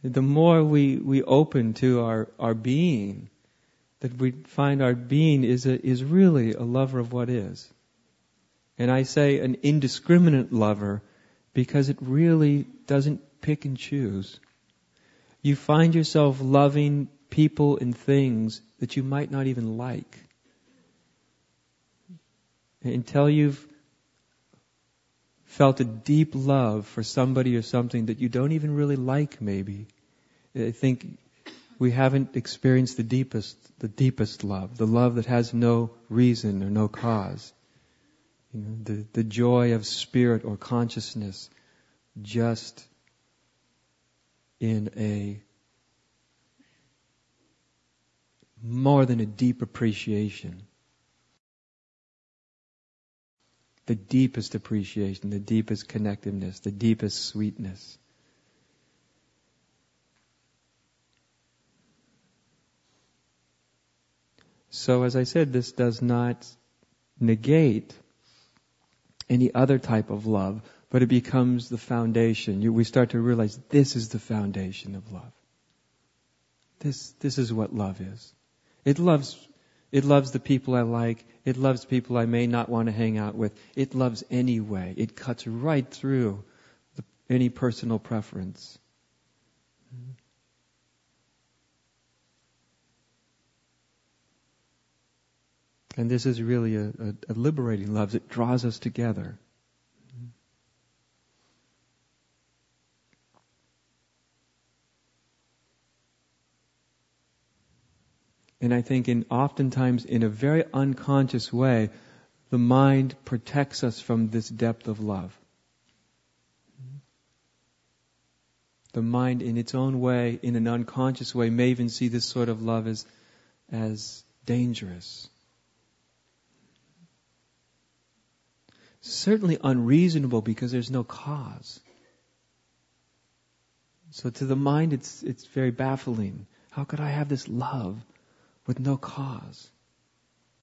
The more we open to our being, that we find our being is really a lover of what is. And I say an indiscriminate lover because it really doesn't pick and choose. You find yourself loving people and things that you might not even like. Until you've felt a deep love for somebody or something that you don't even really like, maybe. I think we haven't experienced the deepest love, the love that has no reason or no cause. The joy of spirit or consciousness just in a more than a deep appreciation. The deepest appreciation, the deepest connectiveness, the deepest sweetness. So as I said, this does not negate any other type of love, but it becomes the foundation. We start to realize this is the foundation of love. This is what love is. It loves the people I like. It loves people I may not want to hang out with. It loves anyway. It cuts right through any personal preference. And this is really a liberating love that draws us together. And I think oftentimes in a very unconscious way, the mind protects us from this depth of love. The mind in its own way, in an unconscious way, may even see this sort of love as dangerous. Certainly unreasonable because there's no cause. So to the mind it's very baffling. How could I have this love with no cause?